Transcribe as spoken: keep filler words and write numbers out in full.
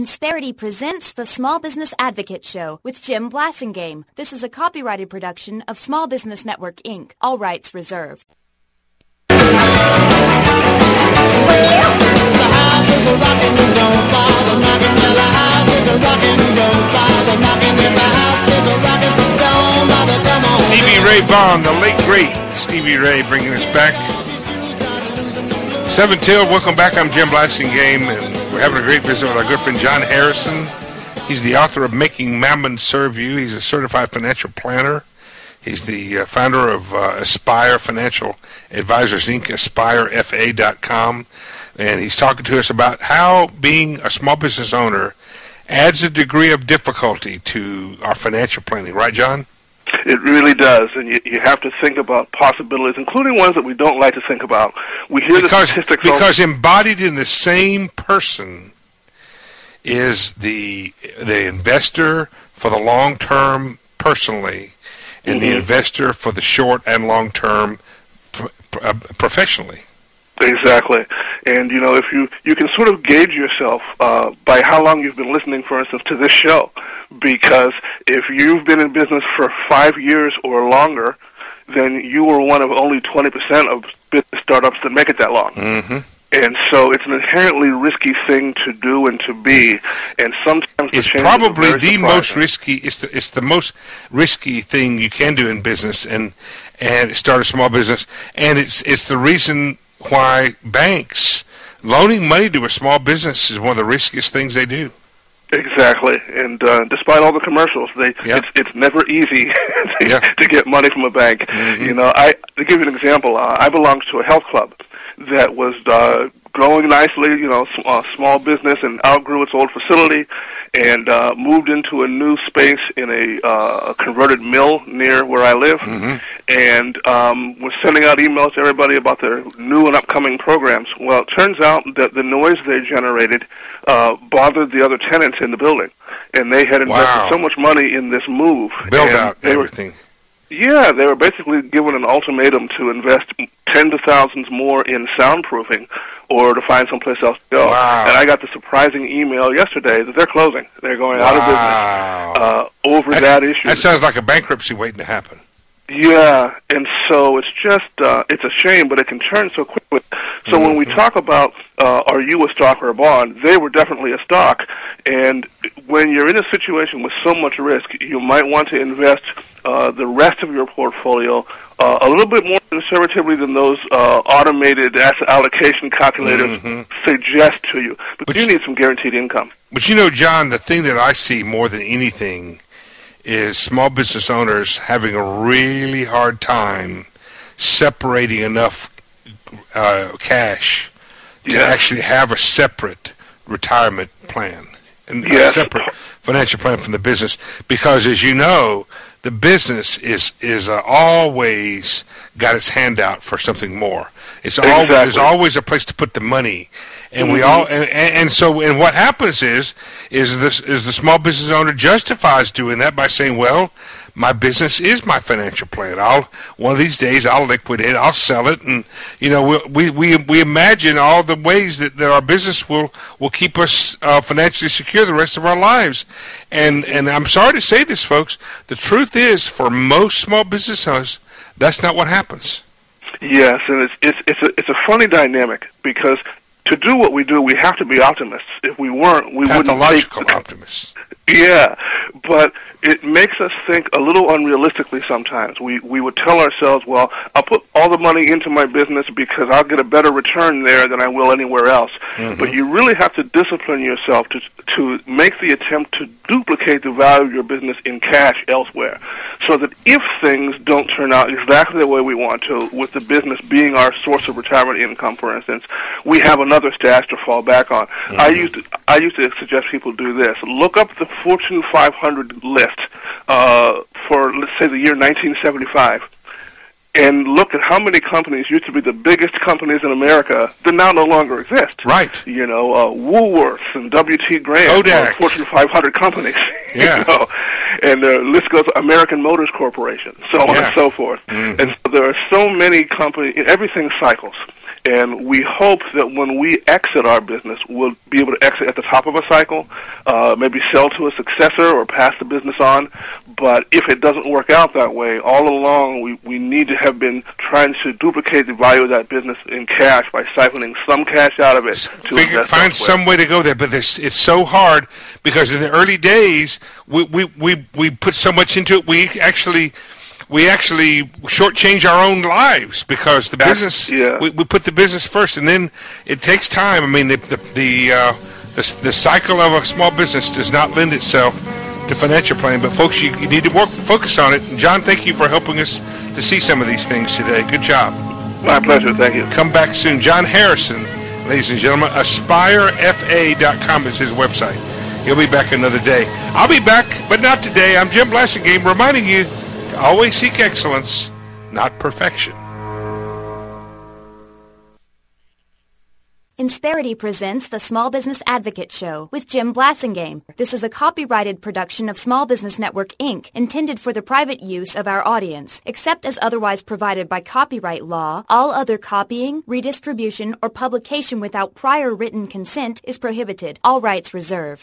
Insperity presents the Small Business Advocate Show with Jim Blasingame. This is a copyrighted production of Small Business Network, Incorporated. All rights reserved. The house is a rockin' and don't bother knocking. Well, the house is a rockin' and don't bother knocking. If the house is a rockin', don't bother, come on. Stevie Ray Vaughan, the late great Stevie Ray, bringing us back. Seven till, welcome back. I'm Jim Blasingame, and we're having a great visit with our good friend John Harrison. He's the author of Making Mammon Serve You. He's a certified financial planner. He's the uh, founder of uh, Aspire Financial Advisors, Incorporated, aspire f a dot com. And he's talking to us about how being a small business owner adds a degree of difficulty to our financial planning. Right, John? It really does, and you, you have to think about possibilities, including ones that we don't like to think about. We hear because, the statistics. Because embodied in the same person is the the investor for the long term personally, and mm-hmm. the investor for the short and long term pro- uh, professionally. Exactly. And, you know, if you, you can sort of gauge yourself uh, by how long you've been listening, for instance, to this show. Because if you've been in business for five years or longer, then you were one of only twenty percent of business startups that make it that long. Mm-hmm. And so it's an inherently risky thing to do and to be. And sometimes the it's probably the surprising. most risky. It's the it's the most risky thing you can do in business, and and start a small business. And it's it's the reason why banks loaning money to a small business is one of the riskiest things they do. Exactly, and uh, despite all the commercials, they yep. it's it's never easy to, yep. to get money from a bank. Mm-hmm. You know, I to give you an example, uh, I belonged to a health club that was uh, growing nicely. You know, sm- uh, small business, and outgrew its old facility, and uh, moved into a new space in a, uh, a converted mill near where I live, mm-hmm. and um, was sending out emails to everybody about their new and upcoming programs. Well, it turns out that the noise they generated uh, bothered the other tenants in the building, and they had invested wow. so much money in this move. Build and out they everything. Were, yeah, they were basically given an ultimatum to invest tens of thousands more in soundproofing or to find someplace else to go. Wow. And I got the surprising email yesterday that they're closing. They're going wow. out of business uh, over That's, that issue. That sounds like a bankruptcy waiting to happen. Yeah, and so it's just, uh, it's a shame, but it can turn so quickly. So mm-hmm. when we talk about, uh, are you a stock or a bond, they were definitely a stock. And when you're in a situation with so much risk, you might want to invest uh, the rest of your portfolio uh, a little bit more conservatively than those uh, automated asset allocation calculators mm-hmm. suggest to you. But, but you need some guaranteed income. But you know, John, the thing that I see more than anything is small business owners having a really hard time separating enough uh, cash to yes. actually have a separate retirement plan and yes. a separate financial plan from the business. Because, as you know, the business is is uh, always got its hand out for something more. It's exactly. always there's always a place to put the money. And mm-hmm. we all, and, and so, and what happens is, is this, is the small business owner justifies doing that by saying, well, my business is my financial plan. I'll, one of these days I'll liquidate, I'll sell it. And, you know, we, we, we imagine all the ways that, that our business will, will keep us uh, financially secure the rest of our lives. And, and I'm sorry to say this, folks, the truth is for most small business owners, that's not what happens. Yes. And it's, it's, it's a, it's a funny dynamic because to do what we do, we have to be optimists. If we weren't, we wouldn't take... Pathological optimists. Yeah, but it makes us think a little unrealistically sometimes. We we would tell ourselves, well, I'll put all the money into my business because I'll get a better return there than I will anywhere else. Mm-hmm. But you really have to discipline yourself to to make the attempt to duplicate the value of your business in cash elsewhere, so that if things don't turn out exactly the way we want to, with the business being our source of retirement income, for instance, we have another stash to fall back on. Mm-hmm. I used to, I used to suggest people do this. Look up the Fortune five hundred list uh, for, let's say, the year nineteen seventy-five, and look at how many companies used to be the biggest companies in America that now no longer exist. Right. You know, uh, Woolworths and W T Grant Kodak. are Fortune five hundred companies. Yeah. You know? And the list goes American Motors Corporation, so on yeah. and so forth. Mm-hmm. And so there are so many companies, everything cycles. And we hope that when we exit our business, we'll be able to exit at the top of a cycle, uh, maybe sell to a successor or pass the business on. But if it doesn't work out that way, all along we, we need to have been trying to duplicate the value of that business in cash by siphoning some cash out of it to Figure, invest find elsewhere. some way to go there, but this, it's so hard because in the early days we, we, we, we put so much into it. We actually we actually shortchange our own lives because the That's- business yeah. we, we put the business first, and then it takes time. I mean, the the the, uh, the the cycle of a small business does not lend itself to financial planning, but folks, you, you need to work focus on it. And John, thank you for helping us to see some of these things today. Good job. My pleasure. Thank you. Come back soon. John Harrison, ladies and gentlemen, aspire f a dot com is his website. He'll be back another day. I'll be back, but not today. I'm Jim Blassingame, reminding you to always seek excellence, not perfection. Insperity presents the Small Business Advocate Show with Jim Blassingame. This is a copyrighted production of Small Business Network, Incorporated, intended for the private use of our audience. Except as otherwise provided by copyright law, all other copying, redistribution, or publication without prior written consent is prohibited. All rights reserved.